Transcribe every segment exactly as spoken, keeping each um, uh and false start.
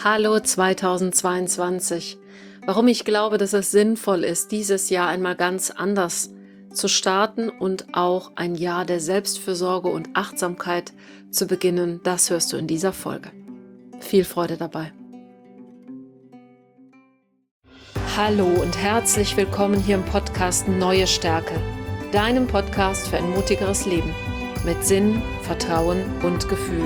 Hallo zweitausendzweiundzwanzig. Warum ich glaube, dass es sinnvoll ist, dieses Jahr einmal ganz anders zu starten und auch ein Jahr der Selbstfürsorge und Achtsamkeit zu beginnen, das hörst du in dieser Folge. Viel Freude dabei. Hallo und herzlich willkommen hier im Podcast Neue Stärke, deinem Podcast für ein mutigeres Leben mit Sinn, Vertrauen und Gefühl.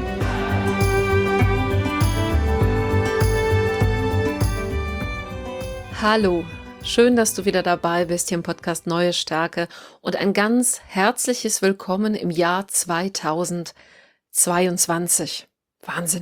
Hallo, schön, dass du wieder dabei bist hier im Podcast Neue Stärke und ein ganz herzliches Willkommen im Jahr zweitausendzweiundzwanzig. Wahnsinn!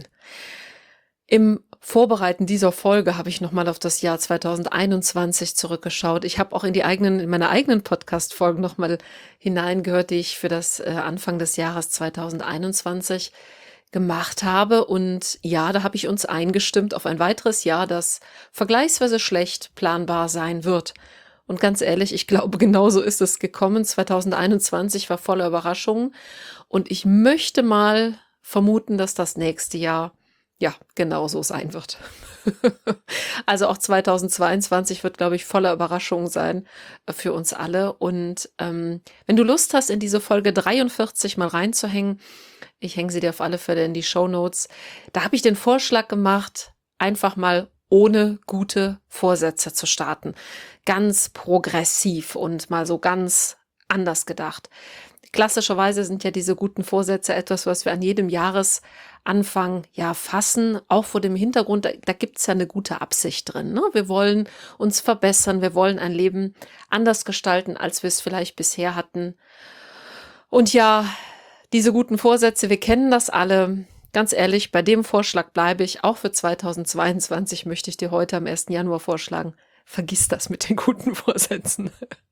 Im Vorbereiten dieser Folge habe ich nochmal auf das Jahr zweitausendeinundzwanzig zurückgeschaut. Ich habe auch in die eigenen, in meine eigenen Podcast-Folgen nochmal hineingehört, die ich für das äh, Anfang des Jahres zweitausendeinundzwanzig gemacht habe. Und ja, da habe ich uns eingestimmt auf ein weiteres Jahr, das vergleichsweise schlecht planbar sein wird. Und ganz ehrlich, ich glaube, genauso ist es gekommen. zweitausendeinundzwanzig war voller Überraschungen. Und ich möchte mal vermuten, dass das nächste Jahr ja, genau so sein wird. Also auch zweitausendzweiundzwanzig wird, glaube ich, voller Überraschungen sein für uns alle. Und ähm, wenn du Lust hast, in diese Folge dreiundvierzig mal reinzuhängen, ich hänge sie dir auf alle Fälle in die Shownotes, da habe ich den Vorschlag gemacht, einfach mal ohne gute Vorsätze zu starten. Ganz progressiv und mal so ganz anders gedacht. Klassischerweise sind ja diese guten Vorsätze etwas, was wir an jedem Jahresanfang ja fassen, auch vor dem Hintergrund, da, da gibt es ja eine gute Absicht drin. Ne? Wir wollen uns verbessern, wir wollen ein Leben anders gestalten, als wir es vielleicht bisher hatten. Und ja, diese guten Vorsätze, wir kennen das alle. Ganz ehrlich, bei dem Vorschlag bleibe ich. Auch für zweitausendzweiundzwanzig möchte ich dir heute am ersten Januar vorschlagen, vergiss das mit den guten Vorsätzen.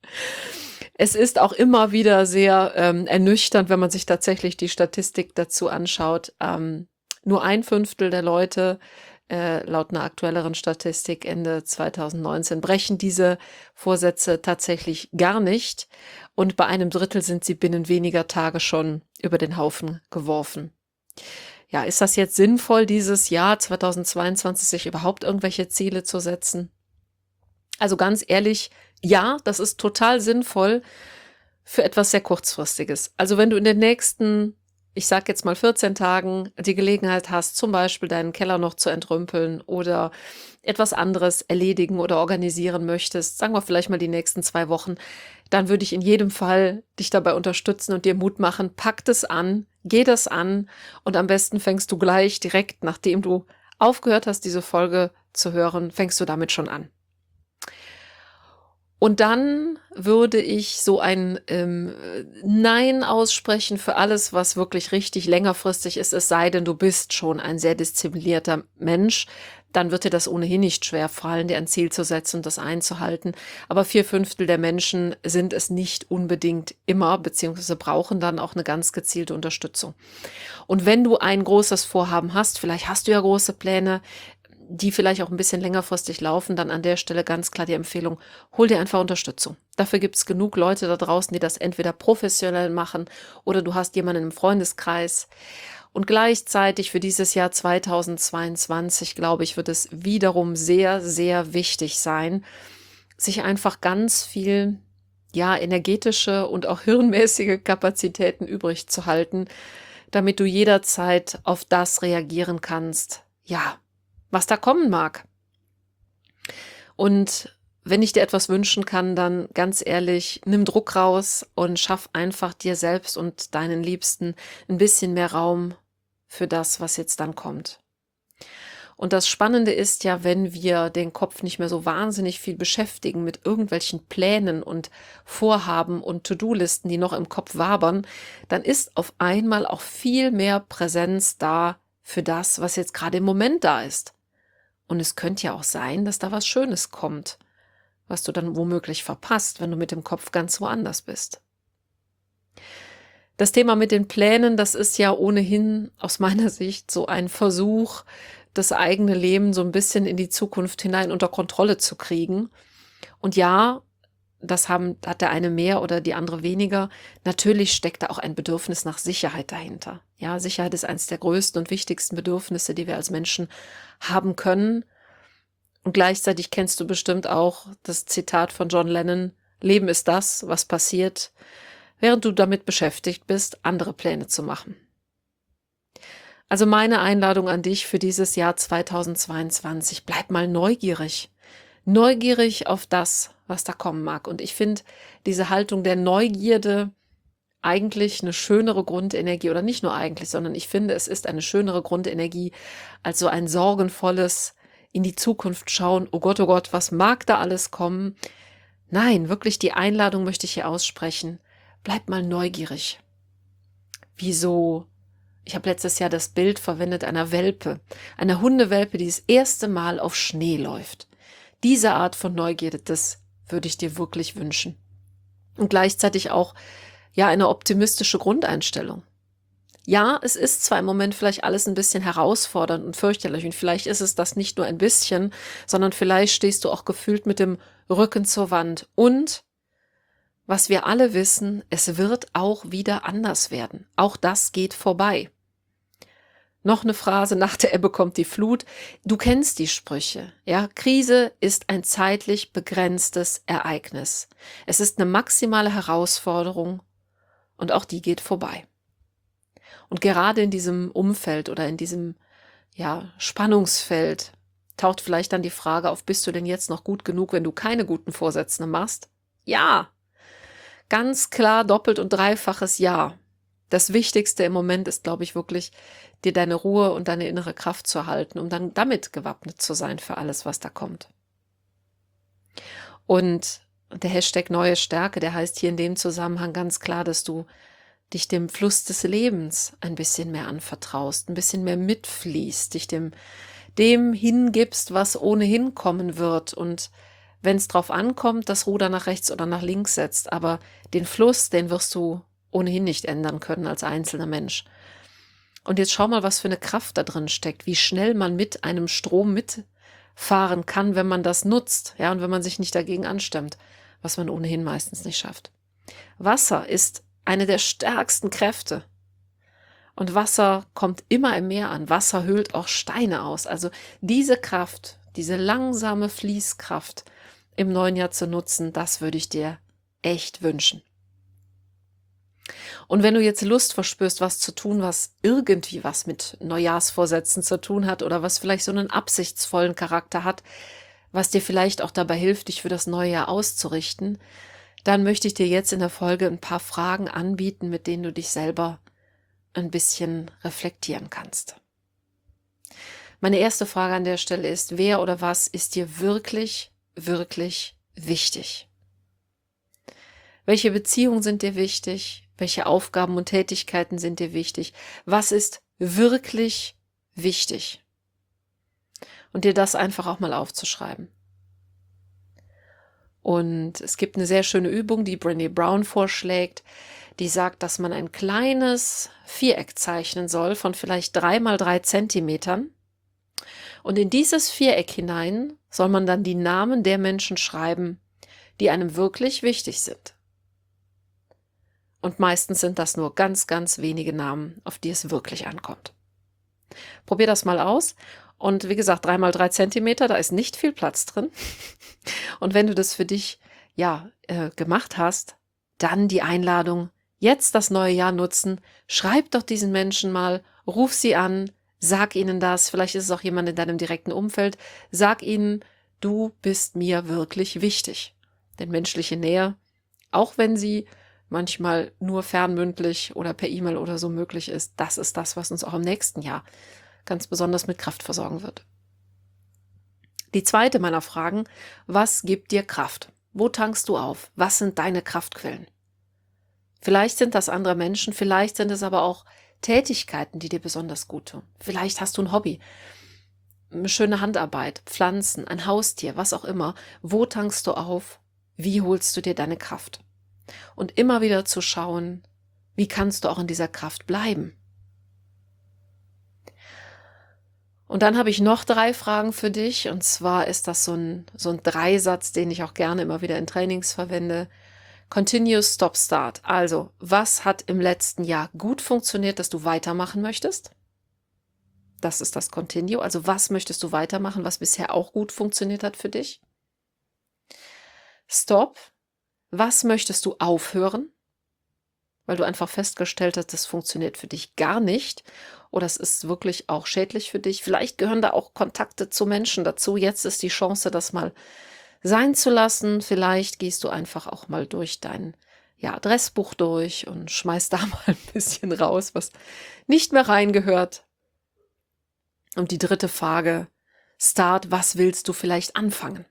Es ist auch immer wieder sehr ähm, ernüchternd, wenn man sich tatsächlich die Statistik dazu anschaut. Ähm, nur ein Fünftel der Leute, äh, laut einer aktuelleren Statistik Ende zweitausendneunzehn, brechen diese Vorsätze tatsächlich gar nicht. Und bei einem Drittel sind sie binnen weniger Tage schon über den Haufen geworfen. Ja, ist das jetzt sinnvoll, dieses Jahr zweitausendzweiundzwanzig sich überhaupt irgendwelche Ziele zu setzen? Also ganz ehrlich, ja, das ist total sinnvoll für etwas sehr Kurzfristiges. Also wenn du in den nächsten, ich sag jetzt mal vierzehn Tagen die Gelegenheit hast, zum Beispiel deinen Keller noch zu entrümpeln oder etwas anderes erledigen oder organisieren möchtest, sagen wir vielleicht mal die nächsten zwei Wochen, dann würde ich in jedem Fall dich dabei unterstützen und dir Mut machen, pack das an, geh das an und am besten fängst du gleich direkt, nachdem du aufgehört hast, diese Folge zu hören, fängst du damit schon an. Und dann würde ich so ein ähm, Nein aussprechen für alles, was wirklich richtig längerfristig ist, es sei denn, du bist schon ein sehr disziplinierter Mensch, dann wird dir das ohnehin nicht schwer fallen, dir ein Ziel zu setzen und das einzuhalten. Aber vier Fünftel der Menschen sind es nicht unbedingt immer, beziehungsweise brauchen dann auch eine ganz gezielte Unterstützung. Und wenn du ein großes Vorhaben hast, vielleicht hast du ja große Pläne, die vielleicht auch ein bisschen längerfristig laufen, dann an der Stelle ganz klar die Empfehlung, hol dir einfach Unterstützung. Dafür gibt es genug Leute da draußen, die das entweder professionell machen oder du hast jemanden im Freundeskreis. Und gleichzeitig für dieses Jahr zweitausendzweiundzwanzig, glaube ich, wird es wiederum sehr, sehr wichtig sein, sich einfach ganz viel, ja, energetische und auch hirnmäßige Kapazitäten übrig zu halten, damit du jederzeit auf das reagieren kannst, ja, was da kommen mag. Und wenn ich dir etwas wünschen kann, dann ganz ehrlich, nimm Druck raus und schaff einfach dir selbst und deinen Liebsten ein bisschen mehr Raum für das, was jetzt dann kommt. Und das Spannende ist ja, wenn wir den Kopf nicht mehr so wahnsinnig viel beschäftigen mit irgendwelchen Plänen und Vorhaben und To-Do-Listen, die noch im Kopf wabern, dann ist auf einmal auch viel mehr Präsenz da für das, was jetzt gerade im Moment da ist. Und es könnte ja auch sein, dass da was Schönes kommt, was du dann womöglich verpasst, wenn du mit dem Kopf ganz woanders bist. Das Thema mit den Plänen, das ist ja ohnehin aus meiner Sicht so ein Versuch, das eigene Leben so ein bisschen in die Zukunft hinein unter Kontrolle zu kriegen. Und ja, das haben, hat der eine mehr oder die andere weniger. Natürlich steckt da auch ein Bedürfnis nach Sicherheit dahinter. Ja, Sicherheit ist eines der größten und wichtigsten Bedürfnisse, die wir als Menschen haben können. Und gleichzeitig kennst du bestimmt auch das Zitat von John Lennon: Leben ist das, was passiert, während du damit beschäftigt bist, andere Pläne zu machen. Also meine Einladung an dich für dieses Jahr zweitausendzweiundzwanzig: Bleib mal neugierig. Neugierig auf das, was da kommen mag. Und ich finde diese Haltung der Neugierde eigentlich eine schönere Grundenergie, oder nicht nur eigentlich, sondern ich finde, es ist eine schönere Grundenergie als so ein sorgenvolles in die Zukunft schauen: Oh Gott, oh Gott, was mag da alles kommen? Nein, wirklich die Einladung möchte ich hier aussprechen: Bleib mal neugierig. Wieso? Ich habe letztes Jahr das Bild verwendet einer Welpe, einer Hundewelpe, die das erste Mal auf Schnee läuft. Diese Art von Neugierde, das würde ich dir wirklich wünschen. Und gleichzeitig auch, ja, eine optimistische Grundeinstellung. Ja, es ist zwar im Moment vielleicht alles ein bisschen herausfordernd und fürchterlich, und vielleicht ist es das nicht nur ein bisschen, sondern vielleicht stehst du auch gefühlt mit dem Rücken zur Wand. Und was wir alle wissen, es wird auch wieder anders werden. Auch das geht vorbei. Noch eine Phrase: Nach der Ebbe kommt die Flut. Du kennst die Sprüche. Ja, Krise ist ein zeitlich begrenztes Ereignis. Es ist eine maximale Herausforderung und auch die geht vorbei. Und gerade in diesem Umfeld oder in diesem, ja, Spannungsfeld taucht vielleicht dann die Frage auf: Bist du denn jetzt noch gut genug, wenn du keine guten Vorsätze machst? Ja, ganz klar, doppelt und dreifaches Ja. Das Wichtigste im Moment ist, glaube ich, wirklich, dir deine Ruhe und deine innere Kraft zu erhalten, um dann damit gewappnet zu sein für alles, was da kommt. Und der Hashtag neue Stärke, der heißt hier in dem Zusammenhang ganz klar, dass du dich dem Fluss des Lebens ein bisschen mehr anvertraust, ein bisschen mehr mitfließt, dich dem, dem hingibst, was ohnehin kommen wird, und wenn es drauf ankommt, das Ruder nach rechts oder nach links setzt, aber den Fluss, den wirst du ohnehin nicht ändern können als einzelner Mensch. Und jetzt schau mal, was für eine Kraft da drin steckt, wie schnell man mit einem Strom mitfahren kann, wenn man das nutzt, ja, und wenn man sich nicht dagegen anstemmt, was man ohnehin meistens nicht schafft. Wasser ist eine der stärksten Kräfte. Und Wasser kommt immer im Meer an. Wasser höhlt auch Steine aus. Also diese Kraft, diese langsame Fließkraft im neuen Jahr zu nutzen, das würde ich dir echt wünschen. Und wenn du jetzt Lust verspürst, was zu tun, was irgendwie was mit Neujahrsvorsätzen zu tun hat oder was vielleicht so einen absichtsvollen Charakter hat, was dir vielleicht auch dabei hilft, dich für das neue Jahr auszurichten, dann möchte ich dir jetzt in der Folge ein paar Fragen anbieten, mit denen du dich selber ein bisschen reflektieren kannst. Meine erste Frage an der Stelle ist: Wer oder was ist dir wirklich, wirklich wichtig? Welche Beziehungen sind dir wichtig? Welche Aufgaben und Tätigkeiten sind dir wichtig? Was ist wirklich wichtig? Und dir das einfach auch mal aufzuschreiben. Und es gibt eine sehr schöne Übung, die Brené Brown vorschlägt, die sagt, dass man ein kleines Viereck zeichnen soll von vielleicht drei mal drei Zentimetern. Und in dieses Viereck hinein soll man dann die Namen der Menschen schreiben, die einem wirklich wichtig sind. Und meistens sind das nur ganz, ganz wenige Namen, auf die es wirklich ankommt. Probier das mal aus. Und wie gesagt, drei mal drei Zentimeter, da ist nicht viel Platz drin. Und wenn du das für dich ja äh, gemacht hast, dann die Einladung: Jetzt das neue Jahr nutzen. Schreib doch diesen Menschen mal, ruf sie an, sag ihnen das. Vielleicht ist es auch jemand in deinem direkten Umfeld. Sag ihnen: Du bist mir wirklich wichtig. Denn menschliche Nähe, auch wenn sie manchmal nur fernmündlich oder per E-Mail oder so möglich ist, das ist das, was uns auch im nächsten Jahr ganz besonders mit Kraft versorgen wird. Die zweite meiner Fragen: Was gibt dir Kraft? Wo tankst du auf? Was sind deine Kraftquellen? Vielleicht sind das andere Menschen, vielleicht sind es aber auch Tätigkeiten, die dir besonders gut tun. Vielleicht hast du ein Hobby, eine schöne Handarbeit, Pflanzen, ein Haustier, was auch immer. Wo tankst du auf? Wie holst du dir deine Kraft? Und immer wieder zu schauen, wie kannst du auch in dieser Kraft bleiben? Und dann habe ich noch drei Fragen für dich, und zwar ist das so ein, so ein Dreisatz, den ich auch gerne immer wieder in Trainings verwende. Continuous Stop Start. Also, was hat im letzten Jahr gut funktioniert, dass du weitermachen möchtest? Das ist das Continue. Also, was möchtest du weitermachen, was bisher auch gut funktioniert hat für dich? Stop. Was möchtest du aufhören? Weil du einfach festgestellt hast, das funktioniert für dich gar nicht oder es ist wirklich auch schädlich für dich. Vielleicht gehören da auch Kontakte zu Menschen dazu. Jetzt ist die Chance, das mal sein zu lassen. Vielleicht gehst du einfach auch mal durch dein ja, Adressbuch durch und schmeißt da mal ein bisschen raus, was nicht mehr reingehört. Und die dritte Frage, Start, was willst du vielleicht anfangen?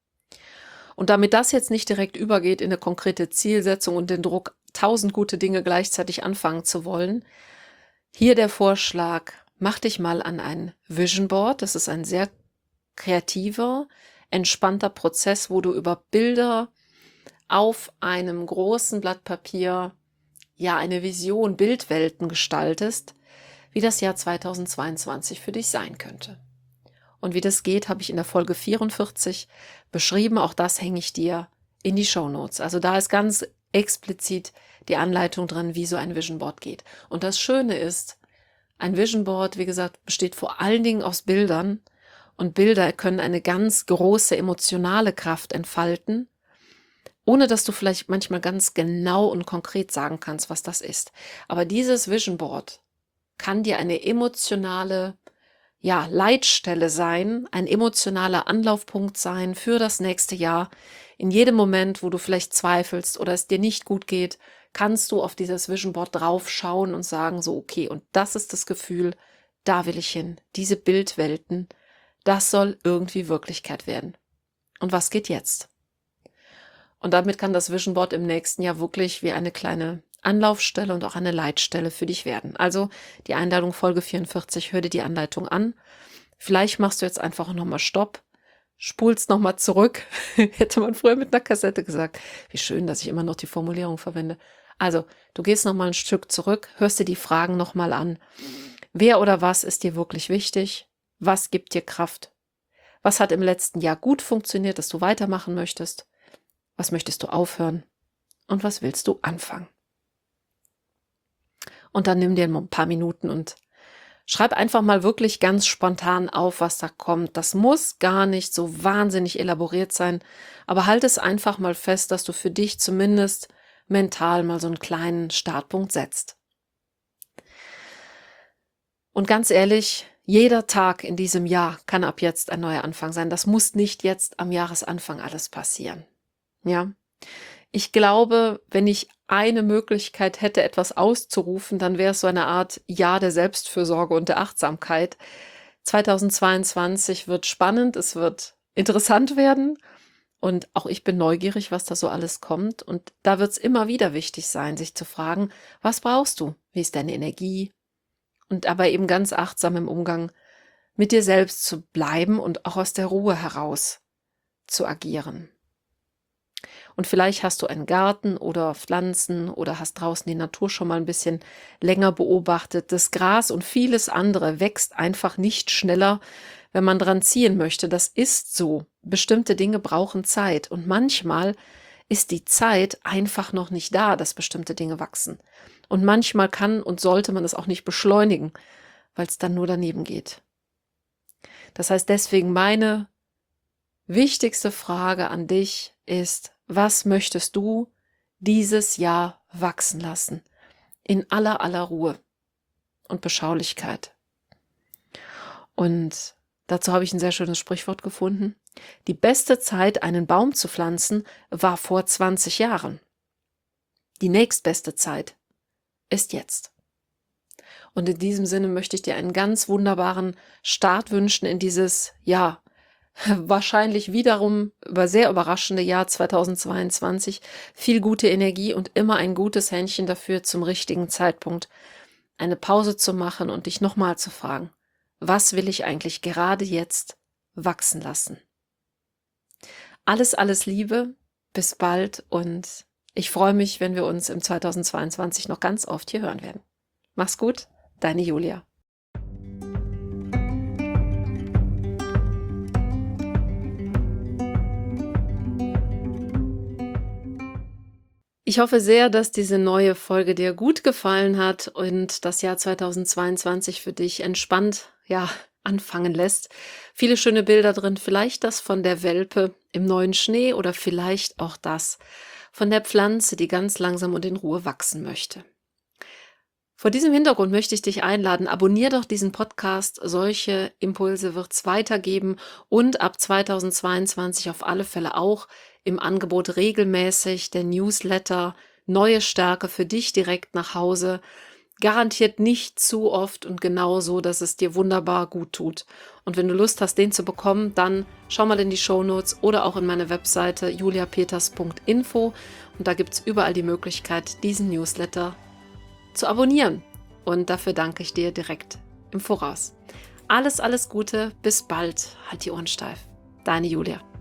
Und damit das jetzt nicht direkt übergeht in eine konkrete Zielsetzung und den Druck, tausend gute Dinge gleichzeitig anfangen zu wollen, hier der Vorschlag, mach dich mal an ein Vision Board. Das ist ein sehr kreativer, entspannter Prozess, wo du über Bilder auf einem großen Blatt Papier ja eine Vision, Bildwelten gestaltest, wie das Jahr zweitausendzweiundzwanzig für dich sein könnte. Und wie das geht, habe ich in der Folge vierundvierzig beschrieben. Auch das hänge ich dir in die Shownotes. Also da ist ganz explizit die Anleitung drin, wie so ein Vision Board geht. Und das Schöne ist, ein Vision Board, wie gesagt, besteht vor allen Dingen aus Bildern. Und Bilder können eine ganz große emotionale Kraft entfalten, ohne dass du vielleicht manchmal ganz genau und konkret sagen kannst, was das ist. Aber dieses Vision Board kann dir eine emotionale ja, Leitstelle sein, ein emotionaler Anlaufpunkt sein für das nächste Jahr. In jedem Moment, wo du vielleicht zweifelst oder es dir nicht gut geht, kannst du auf dieses Vision Board drauf schauen und sagen so, okay, und das ist das Gefühl, da will ich hin. Diese Bildwelten, das soll irgendwie Wirklichkeit werden. Und was geht jetzt? Und damit kann das Vision Board im nächsten Jahr wirklich wie eine kleine Anlaufstelle und auch eine Leitstelle für dich werden. Also die Einladung Folge vierundvierzig, hör dir die Anleitung an. Vielleicht machst du jetzt einfach nochmal Stopp, spulst nochmal zurück. Hätte man früher mit einer Kassette gesagt. Wie schön, dass ich immer noch die Formulierung verwende. Also du gehst nochmal ein Stück zurück, hörst dir die Fragen nochmal an. Wer oder was ist dir wirklich wichtig? Was gibt dir Kraft? Was hat im letzten Jahr gut funktioniert, dass du weitermachen möchtest? Was möchtest du aufhören? Und was willst du anfangen? Und dann nimm dir ein paar Minuten und schreib einfach mal wirklich ganz spontan auf, was da kommt. Das muss gar nicht so wahnsinnig elaboriert sein, aber halt es einfach mal fest, dass du für dich zumindest mental mal so einen kleinen Startpunkt setzt. Und ganz ehrlich, jeder Tag in diesem Jahr kann ab jetzt ein neuer Anfang sein. Das muss nicht jetzt am Jahresanfang alles passieren. Ja, ich glaube, wenn ich eine Möglichkeit hätte, etwas auszurufen, dann wäre es so eine Art Jahr der Selbstfürsorge und der Achtsamkeit. zweitausendzweiundzwanzig wird spannend, es wird interessant werden und auch ich bin neugierig, was da so alles kommt. Und da wird es immer wieder wichtig sein, sich zu fragen, was brauchst du? Wie ist deine Energie? Und aber eben ganz achtsam im Umgang mit dir selbst zu bleiben und auch aus der Ruhe heraus zu agieren. Und vielleicht hast du einen Garten oder Pflanzen oder hast draußen die Natur schon mal ein bisschen länger beobachtet. Das Gras und vieles andere wächst einfach nicht schneller, wenn man dran ziehen möchte. Das ist so. Bestimmte Dinge brauchen Zeit. Und manchmal ist die Zeit einfach noch nicht da, dass bestimmte Dinge wachsen. Und manchmal kann und sollte man es auch nicht beschleunigen, weil es dann nur daneben geht. Das heißt deswegen meine wichtigste Frage an dich ist, was möchtest du dieses Jahr wachsen lassen? In aller, aller Ruhe und Beschaulichkeit. Und dazu habe ich ein sehr schönes Sprichwort gefunden. Die beste Zeit, einen Baum zu pflanzen, war vor zwanzig Jahren. Die nächstbeste Zeit ist jetzt. Und in diesem Sinne möchte ich dir einen ganz wunderbaren Start wünschen in dieses Jahr. Wahrscheinlich wiederum über sehr überraschende Jahr zweitausendzweiundzwanzig. Viel gute Energie und immer ein gutes Händchen dafür, zum richtigen Zeitpunkt eine Pause zu machen und dich nochmal zu fragen, was will ich eigentlich gerade jetzt wachsen lassen? Alles, alles Liebe, bis bald und ich freue mich, wenn wir uns im zweitausendzweiundzwanzig noch ganz oft hier hören werden. Mach's gut, deine Julia. Ich hoffe sehr, dass diese neue Folge dir gut gefallen hat und das Jahr zweitausendzweiundzwanzig für dich entspannt, ja, anfangen lässt. Viele schöne Bilder drin, vielleicht das von der Welpe im neuen Schnee oder vielleicht auch das von der Pflanze, die ganz langsam und in Ruhe wachsen möchte. Vor diesem Hintergrund möchte ich dich einladen, abonnier doch diesen Podcast, solche Impulse wird es weitergeben und ab zweitausendzweiundzwanzig auf alle Fälle auch im Angebot regelmäßig der Newsletter, neue Stärke für dich direkt nach Hause, garantiert nicht zu oft und genau so, dass es dir wunderbar gut tut. Und wenn du Lust hast, den zu bekommen, dann schau mal in die Shownotes oder auch in meine Webseite julia peters punkt info und da gibt es überall die Möglichkeit, diesen Newsletter zu abonnieren. Und dafür danke ich dir direkt im Voraus. Alles, alles Gute, bis bald. Halt die Ohren steif. Deine Julia.